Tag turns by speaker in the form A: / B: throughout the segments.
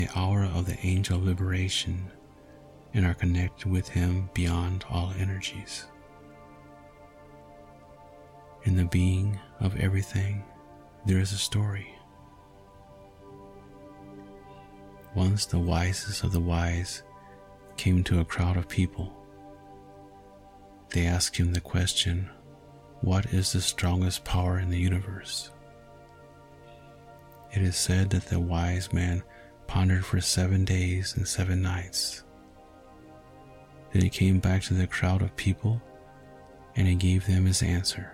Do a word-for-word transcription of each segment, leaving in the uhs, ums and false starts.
A: the aura of the angel of liberation and are connected with him beyond all energies. In the being of everything, there is a story. Once the wisest of the wise came to a crowd of people. They asked him the question, "What is the strongest power in the universe?" It is said that the wise man pondered for seven days and seven nights. Then he came back to the crowd of people and he gave them his answer.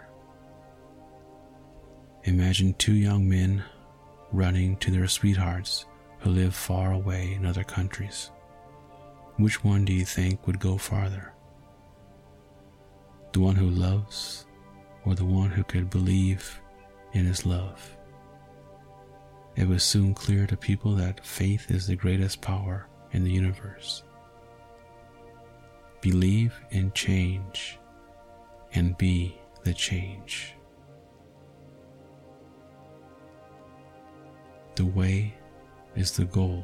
A: Imagine two young men running to their sweethearts who live far away in other countries. Which one do you think would go farther? The one who loves, or the one who could believe in his love? It was soon clear to people that faith is the greatest power in the universe. Believe in change and be the change. The way is the goal.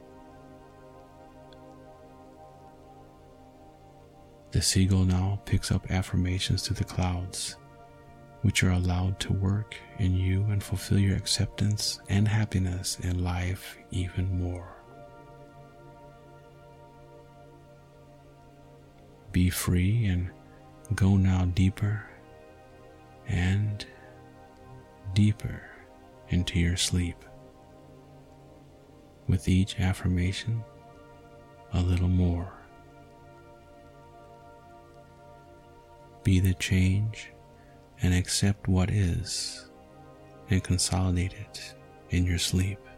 A: The seagull now picks up affirmations to the clouds, which are allowed to work in you and fulfill your acceptance and happiness in life even more. Be free and go now deeper and deeper into your sleep. With each affirmation, a little more. Be the change and accept what is and consolidate it in your sleep.